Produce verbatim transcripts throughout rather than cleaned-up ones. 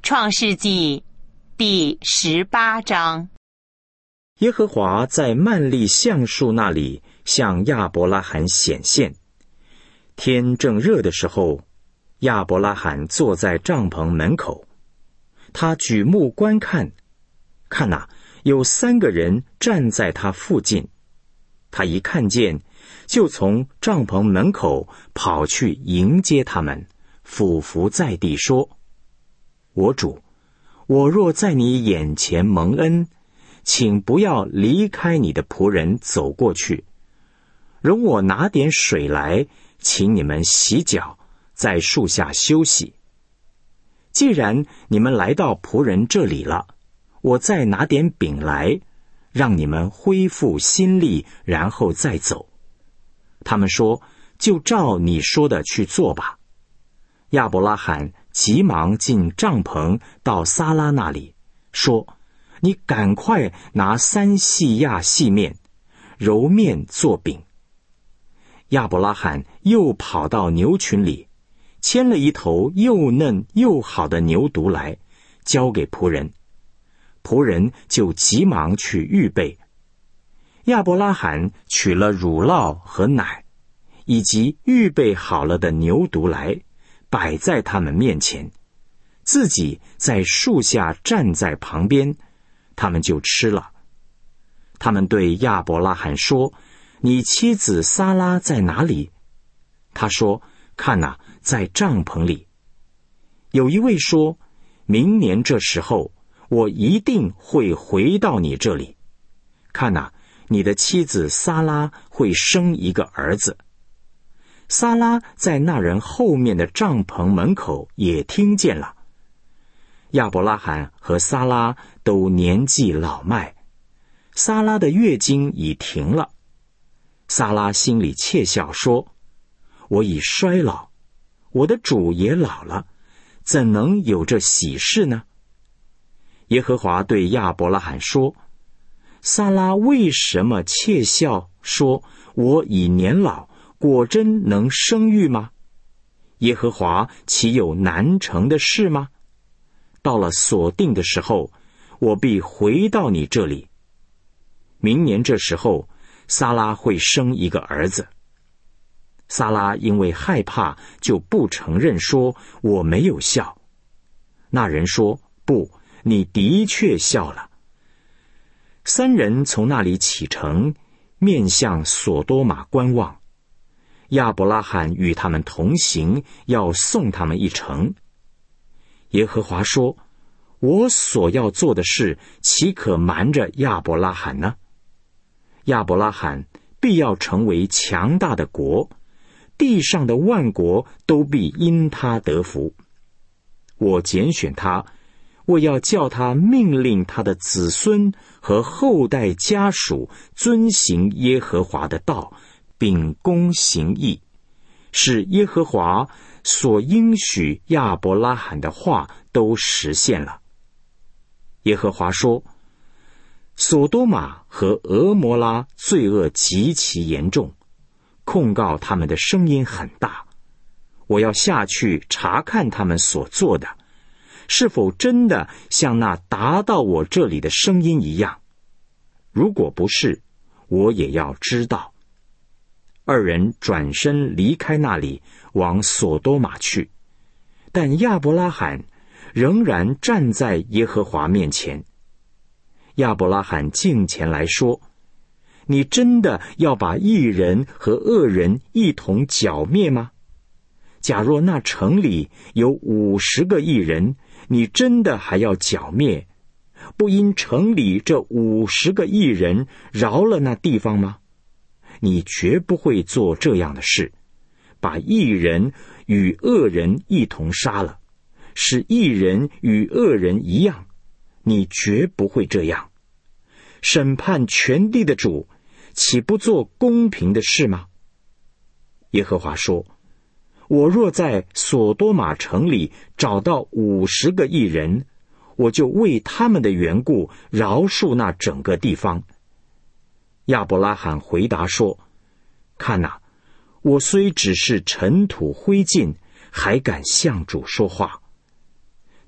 创世纪第十八章。 耶和华在曼利橡树那里向亚伯拉罕显现。天正热的时候，亚伯拉罕坐在帐篷门口，他举目观看，看哪，有三个人站在他附近。他一看见，就从帐篷门口跑去迎接他们，俯伏在地说：我主，我若在你眼前蒙恩，请不要离开你的仆人走过去，容我拿点水来，请你们洗脚，在树下休息。既然你们来到仆人这里了，我再拿点饼来，让你们恢复心力，然后再走。他们说：就照你说的去做吧。亚伯拉罕急忙进帐篷到撒拉那里，说：你赶快拿三细亚细面，揉面做饼。亚伯拉罕又跑到牛群里，牵了一头又嫩又好的牛犊来，交给仆人。仆人就急忙去预备。亚伯拉罕取了乳酪和奶，以及预备好了的牛犊来，摆在他们面前，自己在树下站在旁边，他们就吃了。他们对亚伯拉罕说：你妻子撒拉在哪里？他说：看哪，在帐篷里。有一位说：明年这时候，我一定会回到你这里。看哪，你的妻子撒拉会生一个儿子。撒拉在那人后面的帐篷门口也听见了。亚伯拉罕和撒拉都年纪老迈，撒拉的月经已停了。撒拉心里窃笑说：我已衰老，我的主也老了，怎能有这喜事呢？耶和华对亚伯拉罕说：撒拉为什么窃笑说我已年老，果真能生育吗？耶和华岂有难成的事吗？到了所定的时候，我必回到你这里。明年这时候，撒拉会生一个儿子。撒拉因为害怕，就不承认说我没有笑。那人说：不，你的确笑了。三人从那里启程，面向所多玛观望。亚伯拉罕与他们同行，要送他们一程。耶和华说：我所要做的事，岂可瞒着亚伯拉罕呢？亚伯拉罕必要成为强大的国，地上的万国都必因他得福。我拣选他，我要叫他命令他的子孙和后代家属遵行耶和华的道，秉公行义，使耶和华所应许亚伯拉罕的话都实现了。耶和华说：所多玛和俄摩拉罪恶极其严重，控告他们的声音很大。我要下去查看他们所做的，是否真的像那达到我这里的声音一样。如果不是，我也要知道。二人转身离开那里，往所多玛去。但亚伯拉罕仍然站在耶和华面前。亚伯拉罕近前来说：你真的要把义人和恶人一同剿灭吗？假若那城里有五十个义人，你真的还要剿灭，不因城里这五十个义人饶了那地方吗？你绝不会做这样的事，把义人与恶人一同杀了，使义人与恶人一样，你绝不会这样。审判全地的主，岂不做公平的事吗？耶和华说：我若在所多玛城里找到五十个义人，我就为他们的缘故饶恕那整个地方。亚伯拉罕回答说：看哪，我虽只是尘土灰烬，还敢向主说话。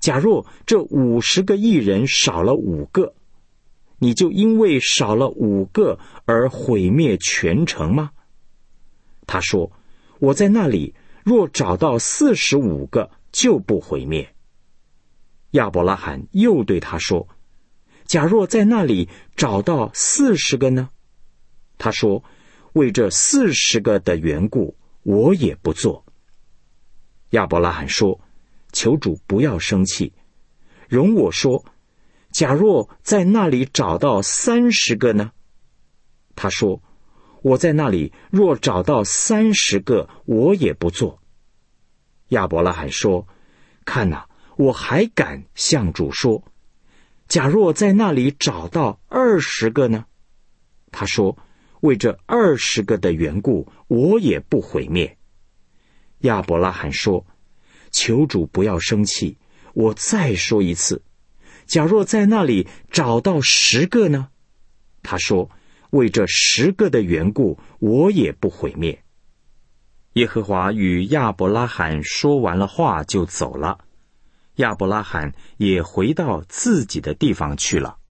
假若这五十个义人少了五个，你就因为少了五个而毁灭全城吗？他说，我在那里若找到四十五个，就不毁灭。亚伯拉罕又对他说，假若在那里找到四十个呢？他说，为这四十个的缘故，我也不做。亚伯拉罕说，求主不要生气，容我说，假若在那里找到三十个呢？他说，我在那里若找到三十个，我也不做。亚伯拉罕说，看哪，我还敢向主说，假若在那里找到二十个呢？他说，为这二十个的缘故，我也不毁灭。亚伯拉罕说，求主不要生气，我再说一次，假若在那里找到十个呢？他说，为这十个的缘故，我也不毁灭。耶和华与亚伯拉罕说完了话就走了，亚伯拉罕也回到自己的地方去了。